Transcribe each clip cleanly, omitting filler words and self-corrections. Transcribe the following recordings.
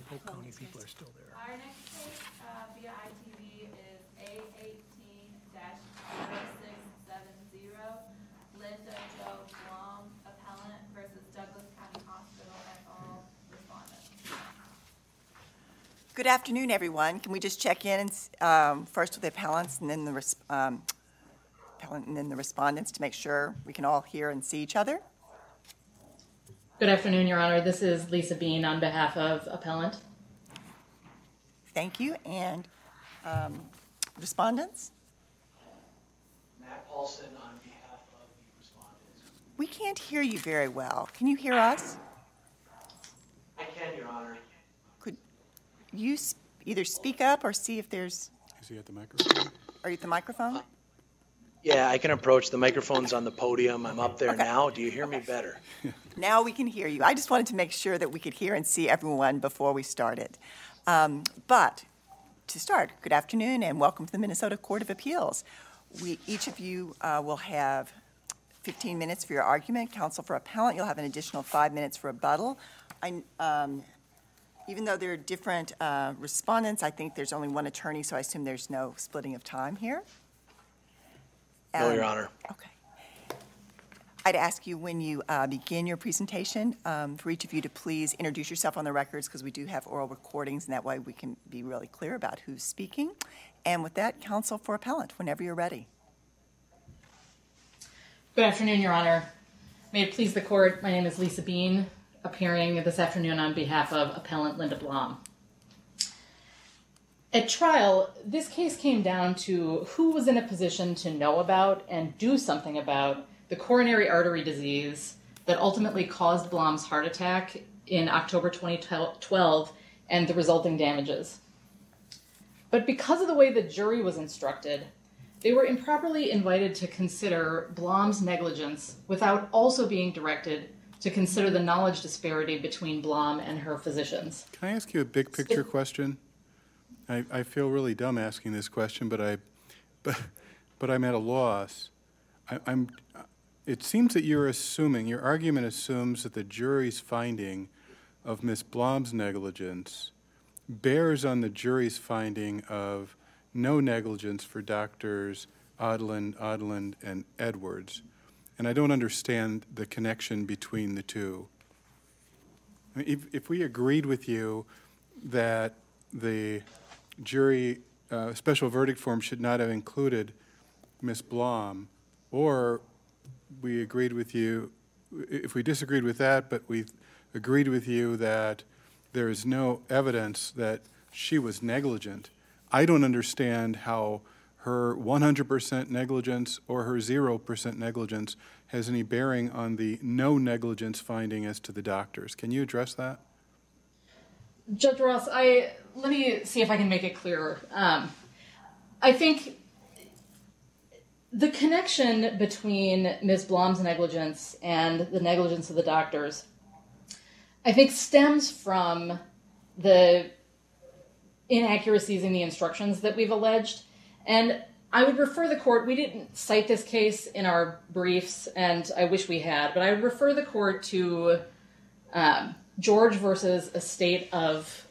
Polk County people are still there. Our next case via ITV is A18-0670, Linda Jo Blom, appellant versus Douglas County Hospital et al. Respondent. Good afternoon, everyone. Can we just check in first with the appellants and then the respondents to make sure we can all hear and see each other? Good afternoon, Your Honor. This is Lisa Bean on behalf of appellant. Thank you. And respondents? Matt Paulson on behalf of the respondents. We can't hear you very well. Can you hear us? I can, Your Honor. Could you either speak up or see if there's... Is he at the microphone? Are you at the microphone? Yeah, I can approach. The microphone's on the podium. I'm up there Okay. now. Do you hear me better? Now we can hear you. I just wanted to make sure that we could hear and see everyone before we started. But to start, good afternoon and welcome to the Minnesota Court of Appeals. Each of you will have 15 minutes for your argument. Counsel for appellant, you'll have an additional 5 minutes for rebuttal. Even though there are different respondents, I think there's only one attorney, so I assume there's no splitting of time here. No, Your Honor. Okay. I'd ask you when you begin your presentation for each of you to please introduce yourself on the records because we do have oral recordings and that way we can be really clear about who's speaking. And with that, counsel for appellant, whenever you're ready. Good afternoon, Your Honor. May it please the court, my name is Lisa Bean, appearing this afternoon on behalf of appellant Linda Blom. At trial, this case came down to who was in a position to know about and do something about the coronary artery disease that ultimately caused Blom's heart attack in October 2012 and the resulting damages. But because of the way the jury was instructed, they were improperly invited to consider Blom's negligence without also being directed to consider the knowledge disparity between Blom and her physicians. Can I ask you a big picture question? I feel really dumb asking this question, but I'm at a loss. It seems that you're assuming, your argument assumes that the jury's finding of Ms. Blom's negligence bears on the jury's finding of no negligence for doctors Odland, and Edwards. And I don't understand the connection between the two. I mean, if we agreed with you that the jury special verdict form should not have included Ms. Blom, or we agreed with you, if we disagreed with that, but we agreed with you that there is no evidence that she was negligent, I don't understand how her 100% negligence or her 0% negligence has any bearing on the no negligence finding as to the doctors. Can you address that? Judge Ross, let me see if I can make it clearer. I think the connection between Ms. Blom's negligence and the negligence of the doctors, I think stems from the inaccuracies in the instructions that we've alleged. And I would refer the court, we didn't cite this case in our briefs, and I wish we had, but I would refer the court to George versus Estate of,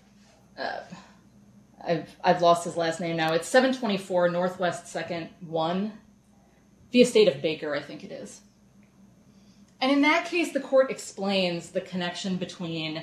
I've lost his last name now. It's 724 Northwest 2nd 1, the Estate of Baker, I think it is. And in that case, the court explains the connection between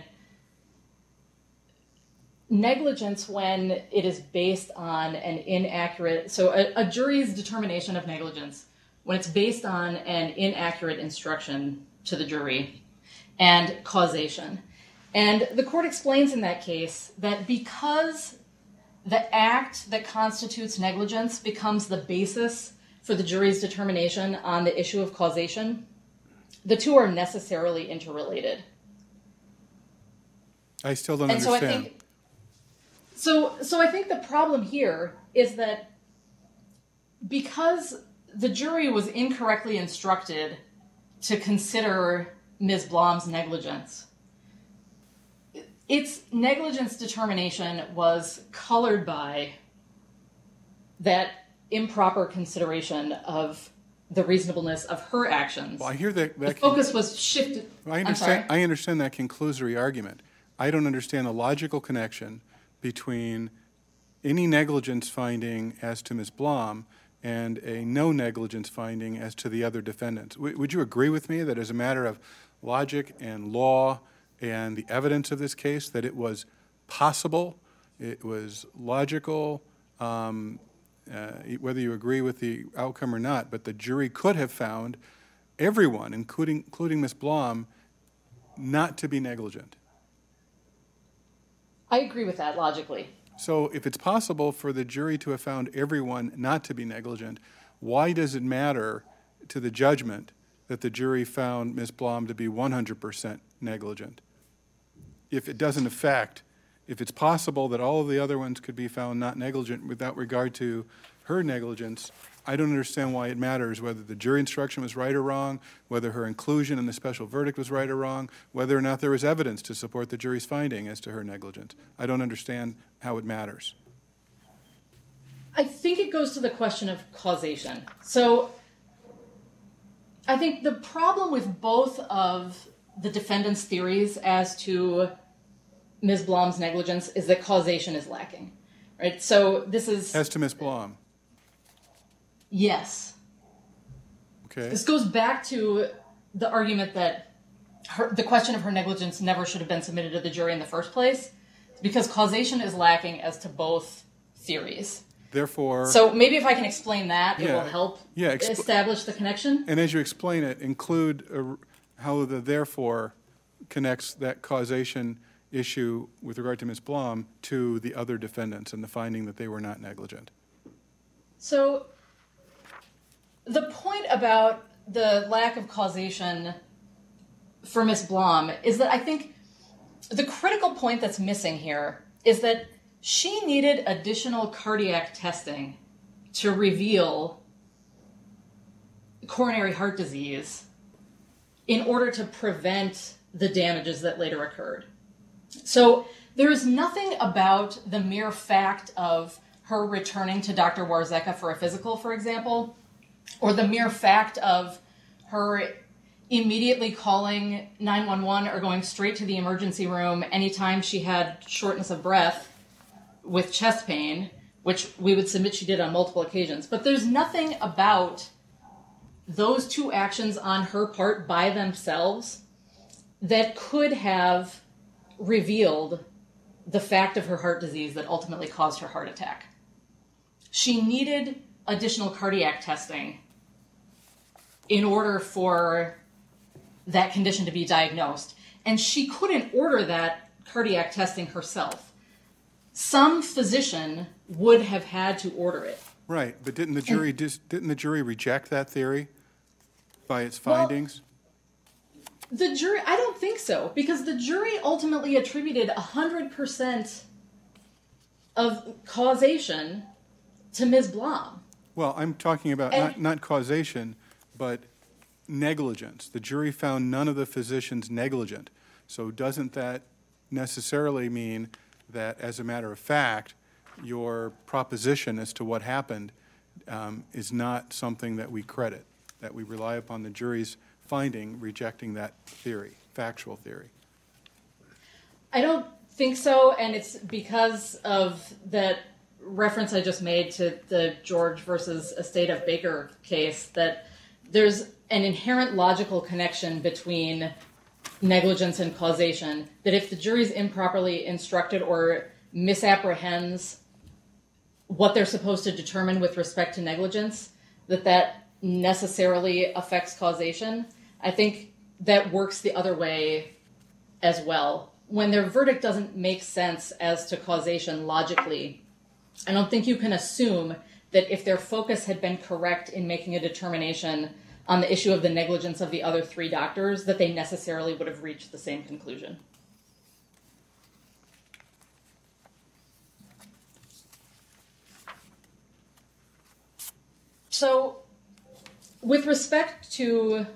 negligence when it is based on an inaccurate, so a jury's determination of negligence when it's based on an inaccurate instruction to the jury and causation. And the court explains in that case that because the act that constitutes negligence becomes the basis for the jury's determination on the issue of causation, the two are necessarily interrelated. I still don't understand. So I think the problem here is that because the jury was incorrectly instructed to consider Ms. Blom's negligence, its negligence determination was colored by that improper consideration of the reasonableness of her actions. Well, I hear that the focus was shifted. I understand that conclusory argument, I don't understand the logical connection between any negligence finding as to Ms. Blom and a no negligence finding as to the other defendants. Would you agree with me that as a matter of logic and law and the evidence of this case, that it was possible, it was logical, whether you agree with the outcome or not, but the jury could have found everyone, including Ms. Blom, not to be negligent? I agree with that logically. So if it's possible for the jury to have found everyone not to be negligent, why does it matter to the judgment that the jury found Ms. Blom to be 100% negligent? If it doesn't affect, if it's possible that all of the other ones could be found not negligent without regard to her negligence, I don't understand why it matters whether the jury instruction was right or wrong, whether her inclusion in the special verdict was right or wrong, whether or not there was evidence to support the jury's finding as to her negligence. I don't understand how it matters. I think it goes to the question of causation. So I think the problem with both of the defendant's theories as to Ms. Blom's negligence is that causation is lacking, right? So this is... As to Ms. Blom. Yes. Okay. This goes back to the argument that the question of her negligence never should have been submitted to the jury in the first place, because causation is lacking as to both theories. Therefore... So maybe if I can explain that, it Yeah, will help yeah, establish the connection. And as you explain it, include how the therefore connects that causation issue with regard to Ms. Blom to the other defendants and the finding that they were not negligent. So the point about the lack of causation for Ms. Blom is that I think the critical point that's missing here is that she needed additional cardiac testing to reveal coronary heart disease in order to prevent the damages that later occurred. So there is nothing about the mere fact of her returning to Dr. Warzeka for a physical, for example, or the mere fact of her immediately calling 911 or going straight to the emergency room anytime she had shortness of breath with chest pain, which we would submit she did on multiple occasions. But there's nothing about those two actions on her part by themselves that could have revealed the fact of her heart disease that ultimately caused her heart attack. She needed additional cardiac testing in order for that condition to be diagnosed. And she couldn't order that cardiac testing herself. Some physician would have had to order it. Right, but didn't the jury reject that theory by its findings? The jury, I don't think so, because the jury ultimately attributed 100% of causation to Ms. Blom. Well, I'm talking about not causation, but negligence. The jury found none of the physicians negligent. So doesn't that necessarily mean that, as a matter of fact, your proposition as to what happened is not something that we credit, that we rely upon the jury's finding rejecting that theory, factual theory? I don't think so, and it's because of that reference I just made to the George versus Estate of Baker case, that there's an inherent logical connection between negligence and causation, that if the jury's improperly instructed or misapprehends what they're supposed to determine with respect to negligence, that necessarily affects causation. I think that works the other way as well. When their verdict doesn't make sense as to causation logically, I don't think you can assume that if their focus had been correct in making a determination on the issue of the negligence of the other three doctors, that they necessarily would have reached the same conclusion. So, with respect to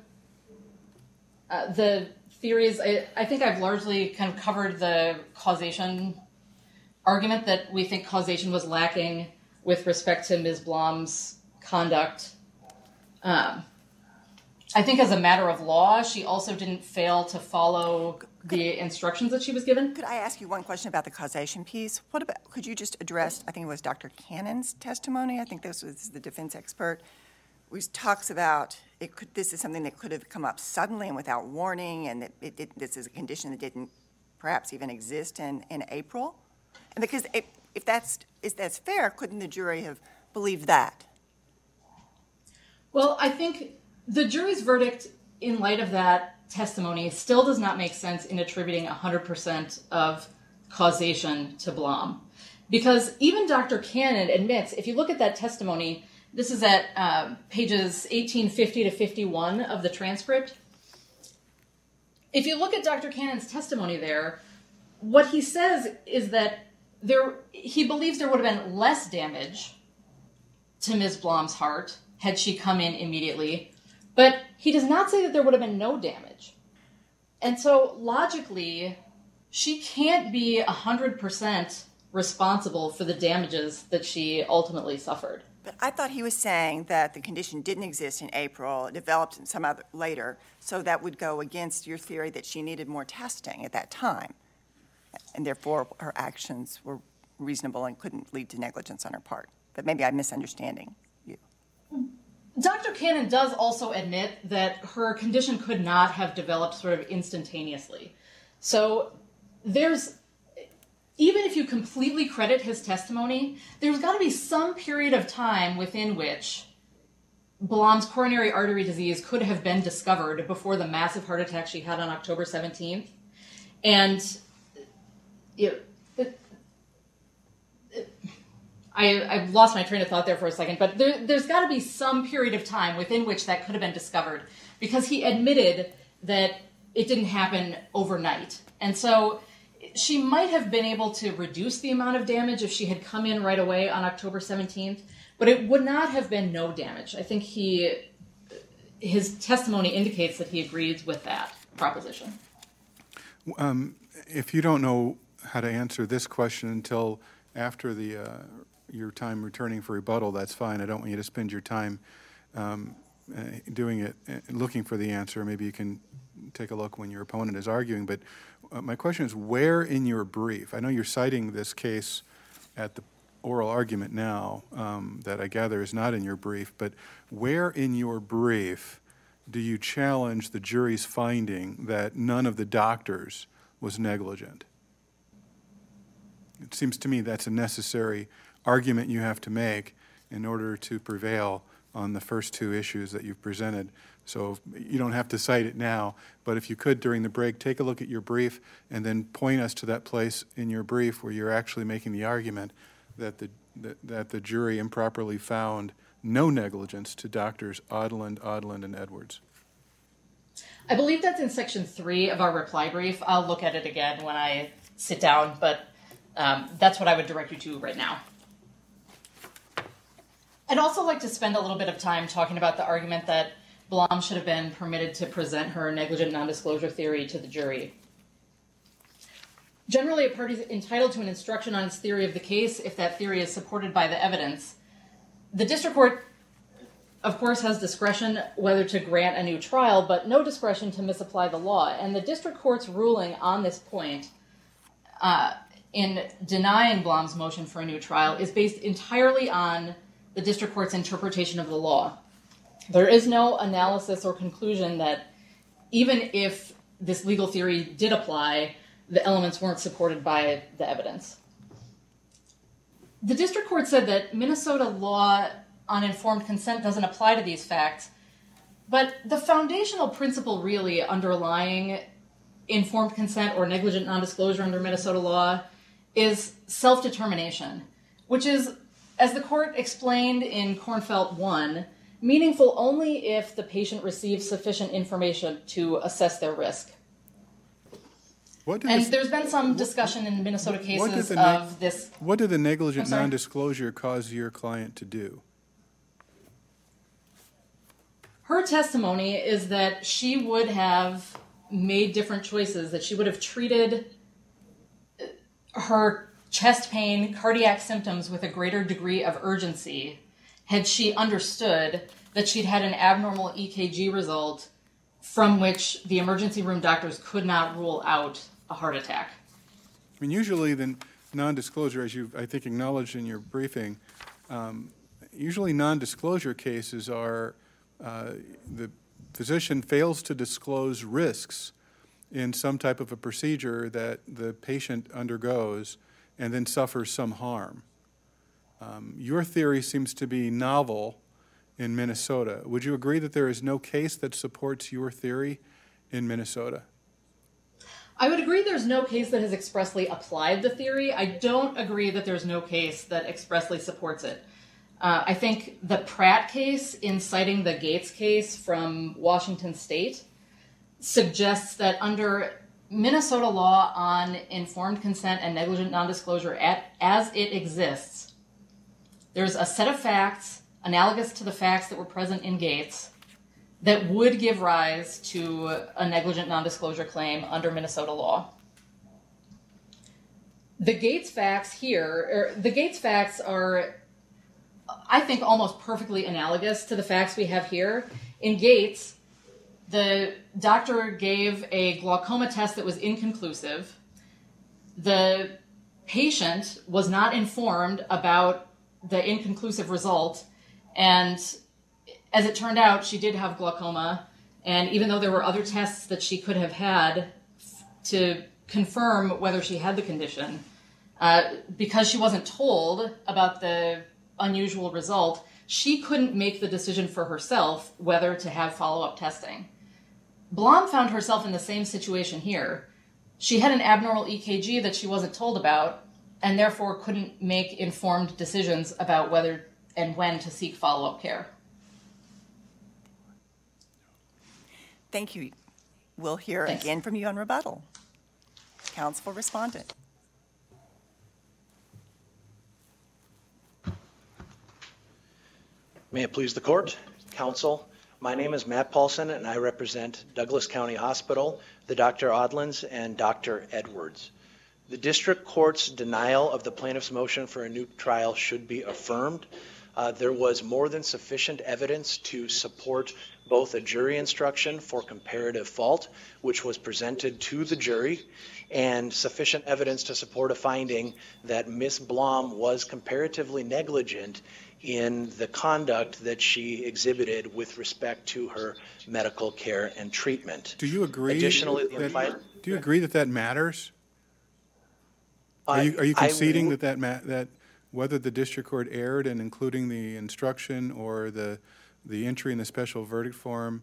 the theories, I think I've largely kind of covered the causation argument, that we think causation was lacking with respect to Ms. Blom's conduct. I think as a matter of law, she also didn't fail to follow the instructions that she was given. Could I ask you one question about the causation piece? What about, could you just address, I think it was Dr. Cannon's testimony, I think this was the defense expert, which talks about this is something that could have come up suddenly and without warning, and that this is a condition that didn't perhaps even exist in April? And because if that's fair, couldn't the jury have believed that? Well, I think the jury's verdict in light of that testimony still does not make sense in attributing 100% of causation to Blom. Because even Dr. Cannon admits, if you look at that testimony, this is at pages 1850 to 51 of the transcript. If you look at Dr. Cannon's testimony there, what he says is that he believes there would have been less damage to Ms. Blom's heart had she come in immediately, but he does not say that there would have been no damage. And so logically, she can't be 100% responsible for the damages that she ultimately suffered. But I thought he was saying that the condition didn't exist in April, it developed some other later, so that would go against your theory that she needed more testing at that time, and therefore her actions were reasonable and couldn't lead to negligence on her part. But maybe I'm misunderstanding you. Dr. Cannon does also admit that her condition could not have developed sort of instantaneously. So even if you completely credit his testimony, there's got to be some period of time within which Blom's coronary artery disease could have been discovered before the massive heart attack she had on October 17th. And I've lost my train of thought there for a second, but there's got to be some period of time within which that could have been discovered, because he admitted that it didn't happen overnight. And so she might have been able to reduce the amount of damage if she had come in right away on October 17th, but it would not have been no damage. I think his testimony indicates that he agrees with that proposition. If you don't know how to answer this question until after your time returning for rebuttal, that's fine. I don't want you to spend your time doing it, looking for the answer. Maybe you can take a look when your opponent is arguing. But my question is, where in your brief, I know you're citing this case at the oral argument now that I gather is not in your brief, but where in your brief do you challenge the jury's finding that none of the doctors was negligent? It seems to me that's a necessary argument you have to make in order to prevail on the first two issues that you've presented. So you don't have to cite it now, but if you could during the break, take a look at your brief and then point us to that place in your brief where you're actually making the argument that the jury improperly found no negligence to Doctors Odland, and Edwards. I believe that's in section 3 of our reply brief. I'll look at it again when I sit down, but that's what I would direct you to right now. I'd also like to spend a little bit of time talking about the argument that Blom should have been permitted to present her negligent nondisclosure theory to the jury. Generally, a party is entitled to an instruction on its theory of the case if that theory is supported by the evidence. The district court, of course, has discretion whether to grant a new trial, but no discretion to misapply the law. And the district court's ruling on this point in denying Blom's motion for a new trial is based entirely on the district court's interpretation of the law. There is no analysis or conclusion that even if this legal theory did apply, the elements weren't supported by the evidence. The district court said that Minnesota law on informed consent doesn't apply to these facts, but the foundational principle really underlying informed consent or negligent nondisclosure under Minnesota law is self-determination, which is, as the court explained in Kornfeld 1, meaningful only if the patient receives sufficient information to assess their risk. There's been some discussion in Minnesota cases of this. What did the negligent nondisclosure cause your client to do? Her testimony is that she would have made different choices, that she would have treated her chest pain, cardiac symptoms with a greater degree of urgency had she understood that she'd had an abnormal EKG result from which the emergency room doctors could not rule out a heart attack. I mean, usually the non-disclosure, as you, I think, acknowledged in your briefing, usually non-disclosure cases are the physician fails to disclose risks in some type of a procedure that the patient undergoes and then suffers some harm. Your theory seems to be novel in Minnesota. Would you agree that there is no case that supports your theory in Minnesota? I would agree there's no case that has expressly applied the theory. I don't agree that there's no case that expressly supports it. I think the Pratt case, in citing the Gates case from Washington State, suggests that under Minnesota law on informed consent and negligent nondisclosure as it exists, there's a set of facts analogous to the facts that were present in Gates that would give rise to a negligent nondisclosure claim under Minnesota law. The Gates facts are, I think, almost perfectly analogous to the facts we have here. In Gates, the doctor gave a glaucoma test that was inconclusive. The patient was not informed about the inconclusive result, and as it turned out, she did have glaucoma, and even though there were other tests that she could have had to confirm whether she had the condition, because she wasn't told about the unusual result, she couldn't make the decision for herself whether to have follow-up testing. Blom found herself in the same situation here. She had an abnormal EKG that she wasn't told about, and therefore couldn't make informed decisions about whether and when to seek follow-up care. Thank you. We'll hear Thanks. again from you on rebuttal. Counsel respondent. May it please the court, counsel. My name is Matt Paulson, and I represent Douglas County Hospital, the Dr. Odlins, and Dr. Edwards. The district court's denial of the plaintiff's motion for a new trial should be affirmed. There was more than sufficient evidence to support both a jury instruction for comparative fault, which was presented to the jury, and sufficient evidence to support a finding that Ms. Blom was comparatively negligent in the conduct that she exhibited with respect to her medical care and treatment. Do you agree? Additionally, do you agree that that matters? Are you conceding that whether the district court erred in including the instruction or the entry in the special verdict form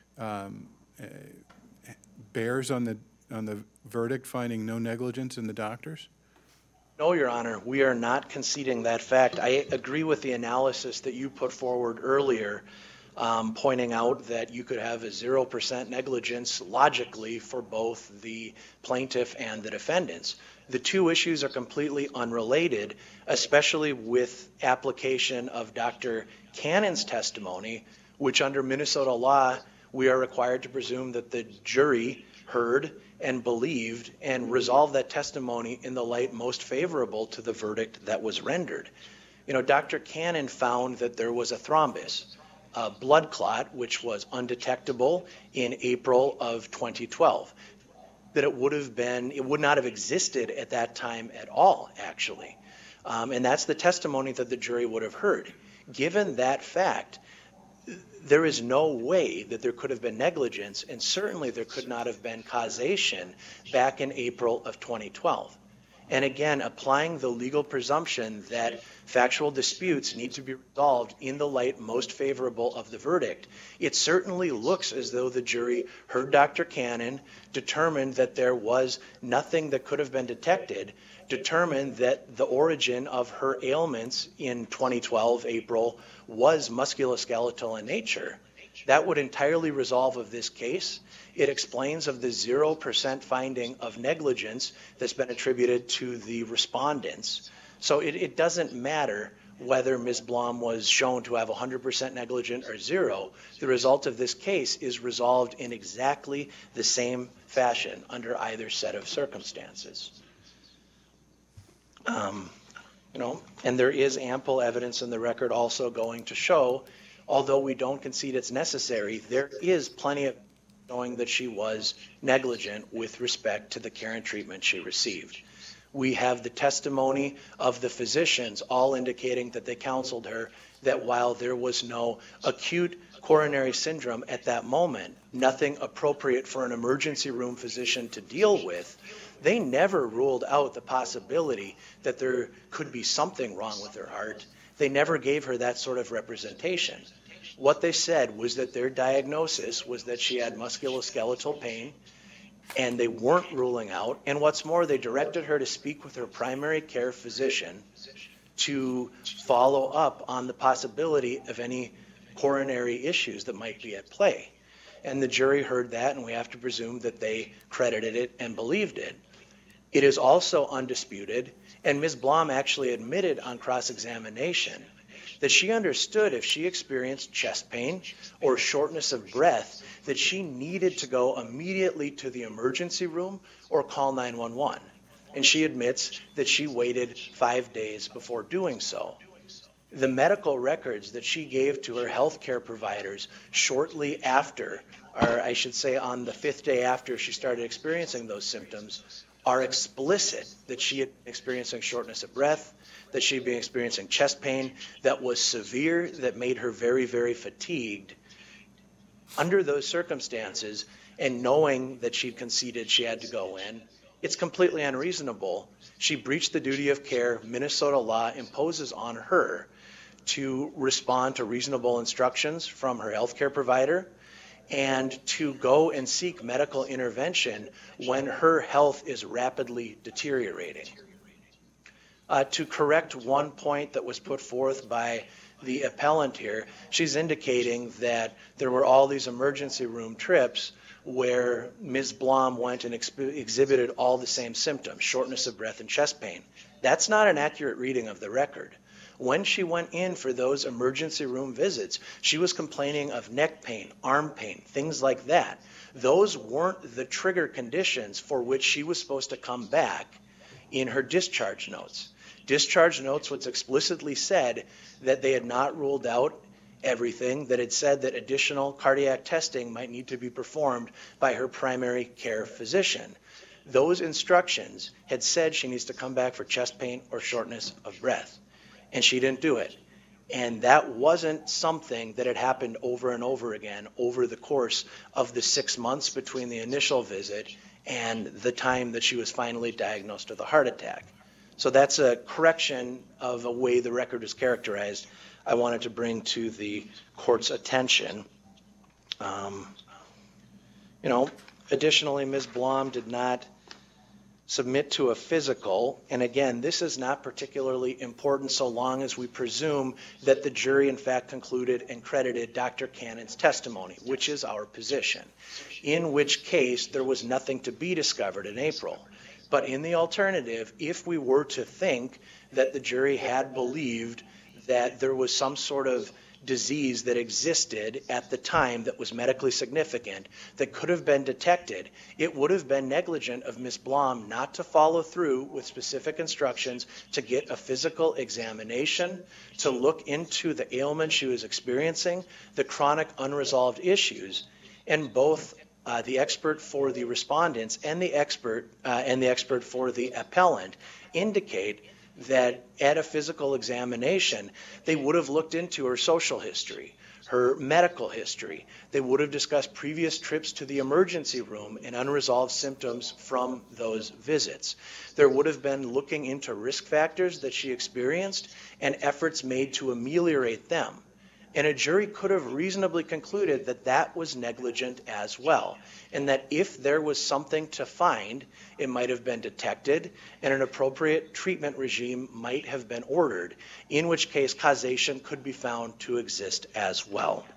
bears on the verdict finding no negligence in the doctors? No, Your Honor, we are not conceding that fact. I agree with the analysis that you put forward earlier, pointing out that you could have a 0% negligence logically for both the plaintiff and the defendants. The two issues are completely unrelated, especially with application of Dr. Cannon's testimony, which under Minnesota law, we are required to presume that the jury heard and believed and resolved that testimony in the light most favorable to the verdict that was rendered. You know, Dr. Cannon found that there was a thrombus, a blood clot, which was undetectable in April of 2012. That it would not have existed at that time at all, actually. And that's the testimony that the jury would have heard. Given that fact, there is no way that there could have been negligence, and certainly there could not have been causation back in April of 2012. And again, applying the legal presumption that factual disputes need to be resolved in the light most favorable of the verdict, it certainly looks as though the jury heard Dr. Cannon, determined that there was nothing that could have been detected, determined that the origin of her ailments in 2012, April, was musculoskeletal in nature. That would entirely resolve of this case. It explains of the 0% finding of negligence that's been attributed to the respondents. So it doesn't matter whether Ms. Blom was shown to have 100% negligent or zero. The result of this case is resolved in exactly the same fashion under either set of circumstances. And there is ample evidence in the record also going to show although we don't concede it's necessary, there is plenty of showing that she was negligent with respect to the care and treatment she received. We have the testimony of the physicians all indicating that they counseled her that while there was no acute coronary syndrome at that moment, nothing appropriate for an emergency room physician to deal with, they never ruled out the possibility that there could be something wrong with her heart. They never gave her that sort of representation. What they said was that their diagnosis was that she had musculoskeletal pain, and they weren't ruling out. And what's more, they directed her to speak with her primary care physician to follow up on the possibility of any coronary issues that might be at play. And the jury heard that, and we have to presume that they credited it and believed it. It is also undisputed, and Ms. Blom actually admitted on cross-examination that she understood if she experienced chest pain or shortness of breath that she needed to go immediately to the emergency room or call 911. And she admits that she waited 5 days before doing so. The medical records that she gave to her health care providers shortly after, or I should say on the 5th day after she started experiencing those symptoms, are explicit that she had been experiencing shortness of breath, that she'd been experiencing chest pain that was severe, that made her very, very fatigued. Under those circumstances, and knowing that she'd conceded she had to go in, it's completely unreasonable. She breached the duty of care Minnesota law imposes on her to respond to reasonable instructions from her healthcare provider and to go and seek medical intervention when her health is rapidly deteriorating. To correct one point that was put forth by the appellant here, she's indicating that there were all these emergency room trips where Ms. Blom went and exhibited all the same symptoms, shortness of breath and chest pain. That's not an accurate reading of the record. When she went in for those emergency room visits, she was complaining of neck pain, arm pain, things like that. Those weren't the trigger conditions for which she was supposed to come back in her discharge notes. Discharge notes was explicitly said that they had not ruled out everything, that it said that additional cardiac testing might need to be performed by her primary care physician. Those instructions had said she needs to come back for chest pain or shortness of breath, and she didn't do it. And that wasn't something that had happened over and over again over the course of the 6 months between the initial visit and the time that she was finally diagnosed with a heart attack. So that's a correction of a way the record is characterized I wanted to bring to the court's attention. Additionally, Ms. Blom did not submit to a physical, and again, this is not particularly important so long as we presume that the jury in fact concluded and credited Dr. Cannon's testimony, which is our position, in which case there was nothing to be discovered in April. But in the alternative, if we were to think that the jury had believed that there was some sort of disease that existed at the time that was medically significant that could have been detected, it would have been negligent of Ms. Blom not to follow through with specific instructions to get a physical examination, to look into the ailment she was experiencing, the chronic unresolved issues, and both the expert for the respondents and the expert for the appellant indicate that at a physical examination, they would have looked into her social history, her medical history. They would have discussed previous trips to the emergency room and unresolved symptoms from those visits. There would have been looking into risk factors that she experienced and efforts made to ameliorate them. And a jury could have reasonably concluded that that was negligent as well, and that if there was something to find, it might have been detected, and an appropriate treatment regime might have been ordered, in which case causation could be found to exist as well.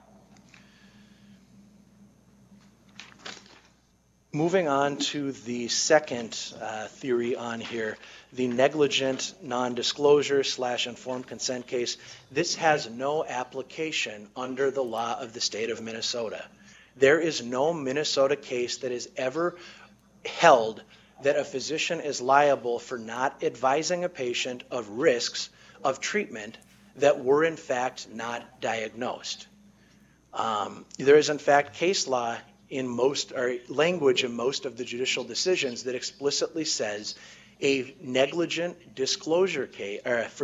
Moving on to the second theory on here, the negligent non-disclosure / informed consent case. This has no application under the law of the state of Minnesota. There is no Minnesota case that has ever held that a physician is liable for not advising a patient of risks of treatment that were in fact not diagnosed. There is in fact case law in most, or language in most of the judicial decisions that explicitly says a negligent disclosure case,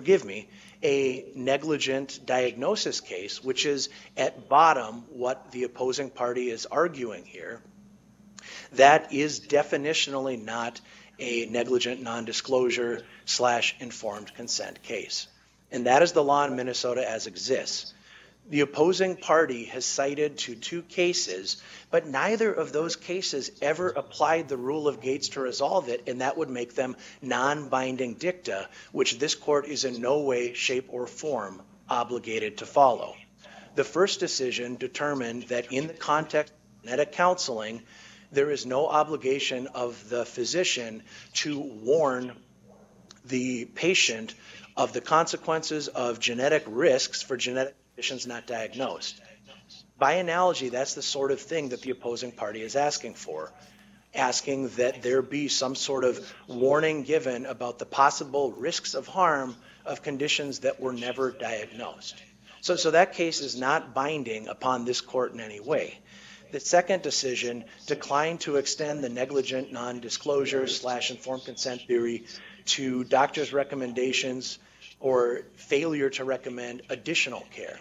a negligent diagnosis case, which is at bottom what the opposing party is arguing here, that is definitionally not a negligent non-disclosure / informed consent case. And that is the law in Minnesota as exists. The opposing party has cited to 2 cases, but neither of those cases ever applied the rule of Gates to resolve it, and that would make them non-binding dicta, which this court is in no way, shape, or form obligated to follow. The first decision determined that in the context of genetic counseling, there is no obligation of the physician to warn the patient of the consequences of genetic risks for genetic conditions not diagnosed. By analogy, that's the sort of thing that the opposing party is asking for, asking that there be some sort of warning given about the possible risks of harm of conditions that were never diagnosed. So that case is not binding upon this court in any way. The second decision declined to extend the negligent non-disclosure / informed consent theory to doctors' recommendations or failure to recommend additional care.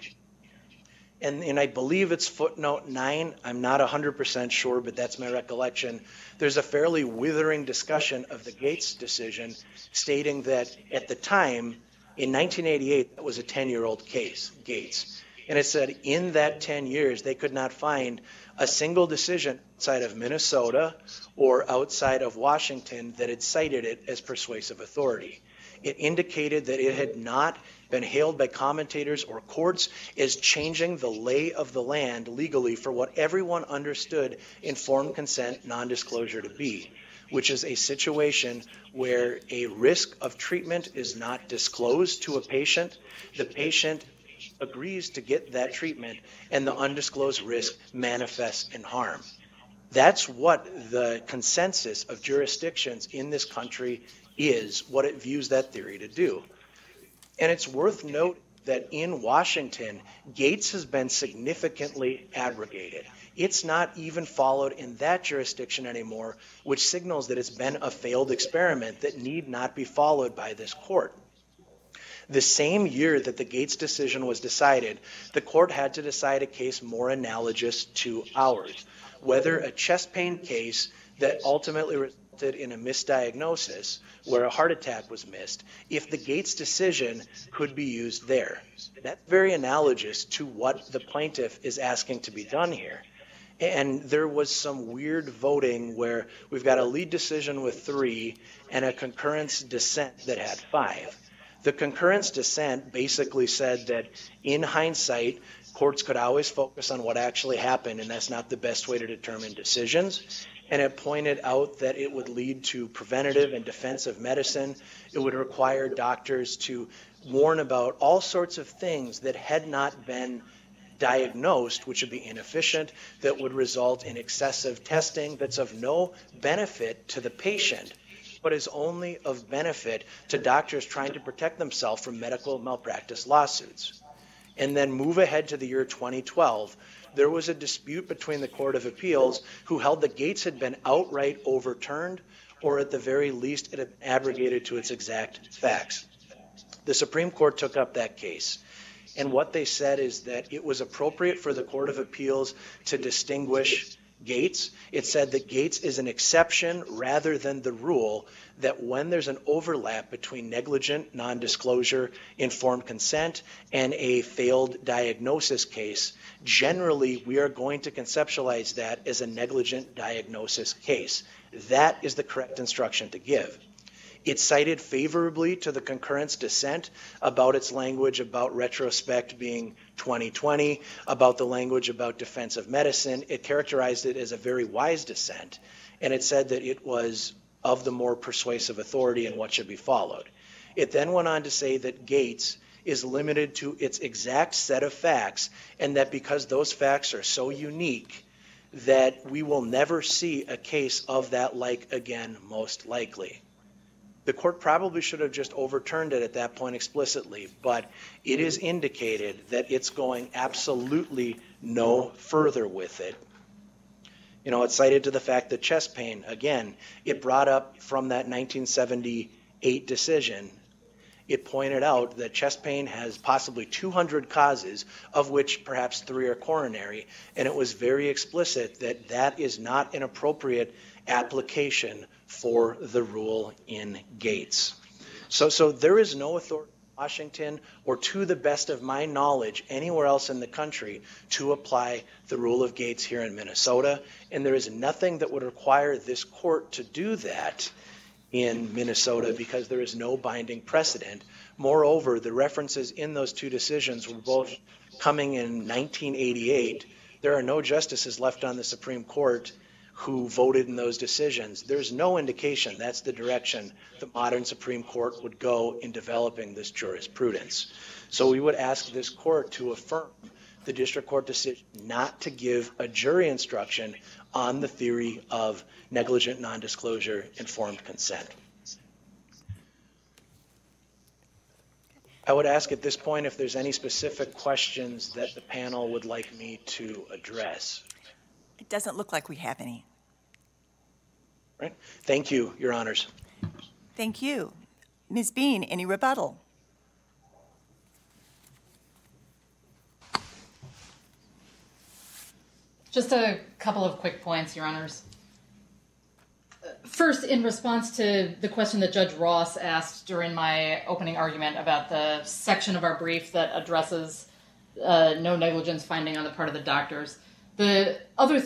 And I believe it's footnote 9. I'm not 100% sure, but that's my recollection. There's a fairly withering discussion of the Gates decision, stating that at the time, in 1988, that was a 10-year-old case, Gates. And it said in that 10 years, they could not find a single decision outside of Minnesota or outside of Washington that had cited it as persuasive authority. It indicated that it had not been hailed by commentators or courts as changing the lay of the land legally for what everyone understood informed consent non-disclosure to be, which is a situation where a risk of treatment is not disclosed to a patient. The patient agrees to get that treatment, and the undisclosed risk manifests in harm. That's what the consensus of jurisdictions in this country is, what it views that theory to do. And it's worth noting that in Washington, Gates has been significantly abrogated. It's not even followed in that jurisdiction anymore, which signals that it's been a failed experiment that need not be followed by this court. The same year that the Gates decision was decided, the court had to decide a case more analogous to ours, whether a chest pain case that ultimately resulted in a misdiagnosis where a heart attack was missed, if the Gates decision could be used there. That's very analogous to what the plaintiff is asking to be done here. And there was some weird voting where we've got a lead decision with 3 and a concurrence dissent that had 5. The concurrence dissent basically said that in hindsight, courts could always focus on what actually happened, and that's not the best way to determine decisions. And it pointed out that it would lead to preventative and defensive medicine. It would require doctors to warn about all sorts of things that had not been diagnosed, which would be inefficient, that would result in excessive testing that's of no benefit to the patient, but is only of benefit to doctors trying to protect themselves from medical malpractice lawsuits. And then move ahead to the year 2012, there was a dispute between the Court of Appeals who held that Gates had been outright overturned, or at the very least it had been abrogated to its exact facts. The Supreme Court took up that case. And what they said is that it was appropriate for the Court of Appeals to distinguish Gates. It said that Gates is an exception rather than the rule, that when there's an overlap between negligent non-disclosure, informed consent, and a failed diagnosis case, generally we are going to conceptualize that as a negligent diagnosis case. That is the correct instruction to give. It cited favorably to the concurrence dissent about its language about retrospect being 2020, about the language about defensive medicine. It characterized it as a very wise dissent, and it said that it was of the more persuasive authority and what should be followed. It then went on to say that Gates is limited to its exact set of facts, and that because those facts are so unique that we will never see a case of that like again, most likely. The court probably should have just overturned it at that point explicitly, but it is indicated that it's going absolutely no further with it. You know, it cited to the fact that chest pain, again, it brought up from that 1978 decision, it pointed out that chest pain has possibly 200 causes, of which perhaps 3 are coronary, and it was very explicit that that is not an appropriate application for the rule in Gates. So there is no authority in Washington, or to the best of my knowledge, anywhere else in the country to apply the rule of Gates here in Minnesota, and there is nothing that would require this court to do that in Minnesota because there is no binding precedent. Moreover, the references in those 2 decisions were both coming in 1988. There are no justices left on the Supreme Court who voted in those decisions. There's no indication that's the direction the modern Supreme Court would go in developing this jurisprudence. So we would ask this court to affirm the district court decision not to give a jury instruction on the theory of negligent nondisclosure informed consent. I would ask at this point if there's any specific questions that the panel would like me to address. It doesn't look like we have any. Right? Thank you, Your Honors. Thank you. Ms. Bean, any rebuttal? Just a couple of quick points, Your Honors. First, in response to the question that Judge Ross asked during my opening argument about the section of our brief that addresses no negligence finding on the part of the doctors, the other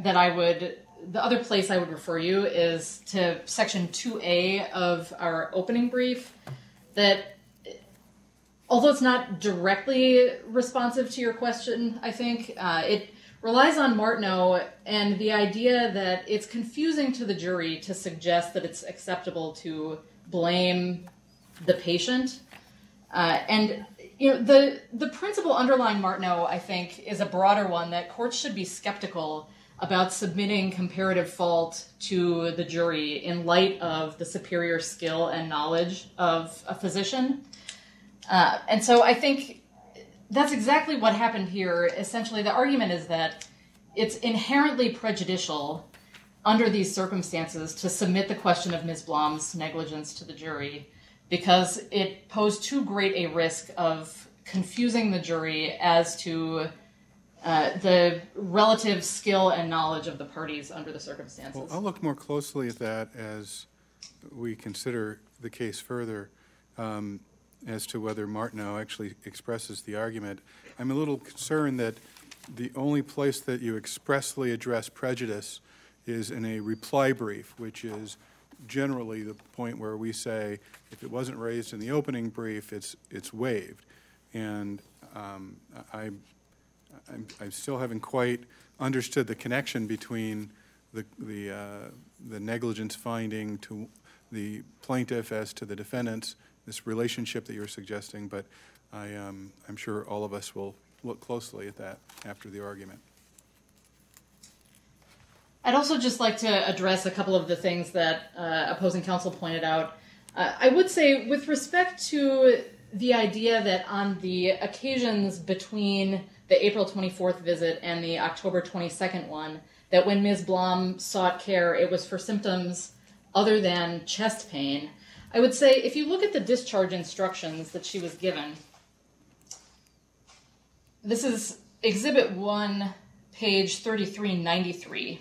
place I would refer you is to section 2A of our opening brief that, although it's not directly responsive to your question, I think, it relies on Martineau and the idea that it's confusing to the jury to suggest that it's acceptable to blame the patient. And you know, the principle underlying Martineau, I think, is a broader one that courts should be skeptical about submitting comparative fault to the jury in light of the superior skill and knowledge of a physician. And so I think that's exactly what happened here. Essentially, the argument is that it's inherently prejudicial under these circumstances to submit the question of Ms. Blom's negligence to the jury because it posed too great a risk of confusing the jury as to the relative skill and knowledge of the parties under the circumstances. Well, I'll look more closely at that as we consider the case further. As to whether Martineau actually expresses the argument. I'm a little concerned that the only place that you expressly address prejudice is in a reply brief, which is generally the point where we say if it wasn't raised in the opening brief, it's waived. And I still haven't quite understood the connection between the negligence finding to the plaintiff as to the defendants, this relationship that you're suggesting, but I'm sure all of us will look closely at that after the argument. I'd also just like to address a couple of the things that opposing counsel pointed out. I would say with respect to the idea that on the occasions between the April 24th visit and the October 22nd one, that when Ms. Blom sought care, it was for symptoms other than chest pain. I would say if you look at the discharge instructions that she was given, this is Exhibit 1, page 3393.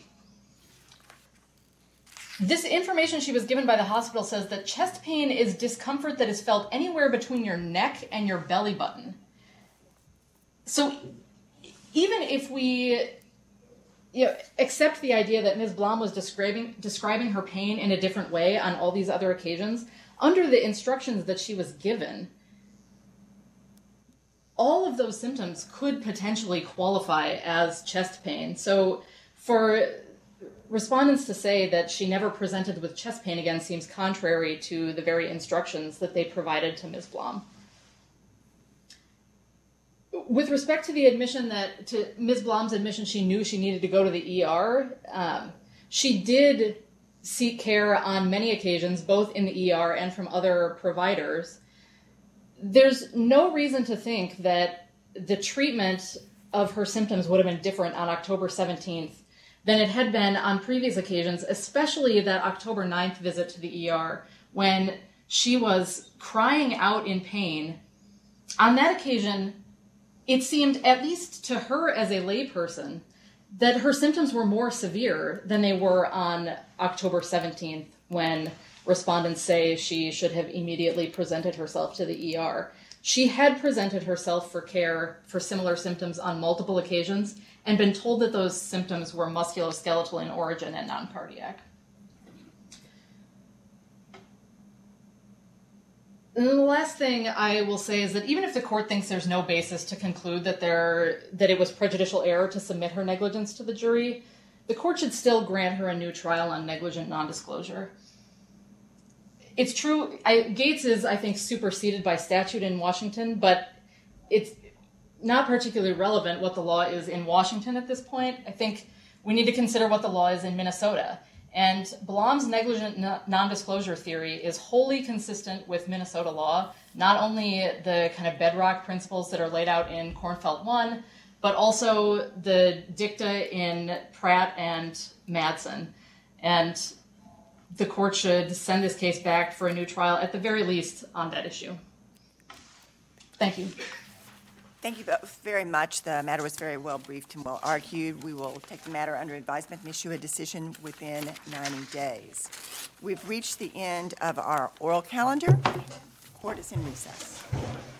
This information she was given by the hospital says that chest pain is discomfort that is felt anywhere between your neck and your belly button. So even if we accept the idea that Ms. Blom was describing her pain in a different way on all these other occasions, under the instructions that she was given, all of those symptoms could potentially qualify as chest pain. So for respondents to say that she never presented with chest pain again seems contrary to the very instructions that they provided to Ms. Blom. With respect to the admission to Ms. Blom's admission she knew she needed to go to the ER, she did seek care on many occasions, both in the ER and from other providers, there's no reason to think that the treatment of her symptoms would have been different on October 17th than it had been on previous occasions, especially that October 9th visit to the ER when she was crying out in pain. On that occasion, it seemed, at least to her as a layperson, that her symptoms were more severe than they were on October 17th when respondents say she should have immediately presented herself to the ER. She had presented herself for care for similar symptoms on multiple occasions and been told that those symptoms were musculoskeletal in origin and non-cardiac. And then the last thing I will say is that even if the court thinks there's no basis to conclude that it was prejudicial error to submit her negligence to the jury, the court should still grant her a new trial on negligent nondisclosure. It's true, Gates is, I think, superseded by statute in Washington, but it's not particularly relevant what the law is in Washington at this point. I think we need to consider what the law is in Minnesota. And Blom's negligent nondisclosure theory is wholly consistent with Minnesota law, not only the kind of bedrock principles that are laid out in Kornfeld 1, but also the dicta in Pratt and Madsen. And the court should send this case back for a new trial, at the very least, on that issue. Thank you. Thank you both very much. The matter was very well briefed and well argued. We will take the matter under advisement and issue a decision within 90 days. We've reached the end of our oral calendar. Court is in recess.